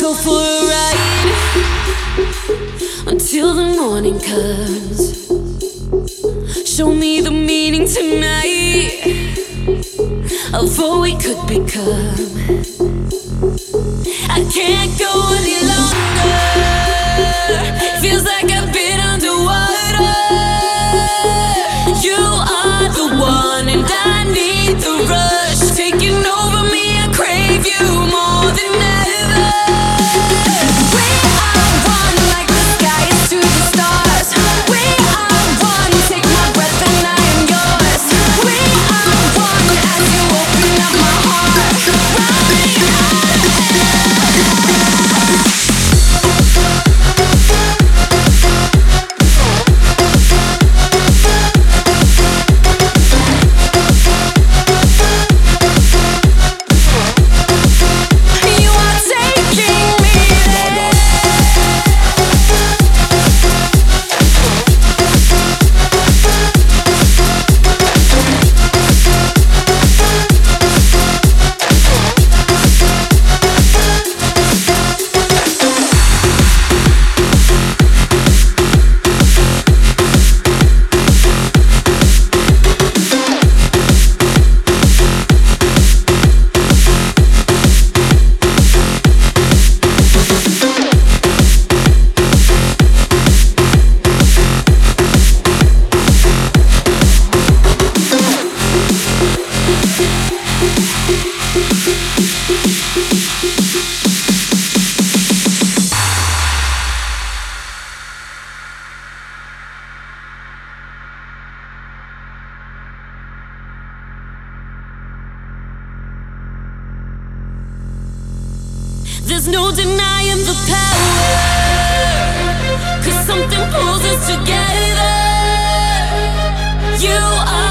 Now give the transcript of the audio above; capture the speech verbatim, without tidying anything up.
go for a ride until the morning comes. Show me the meaning tonight of what we could become. I can't go any longer. Feels like I've been underwater. You are the one and I need the rush taking over me. I crave you more than ever. We are one like the sky is to the stars. We are one, take my breath and I am yours. We are one as you open up my heart. Running out of There's no denying the power, 'cause something pulls us together. You are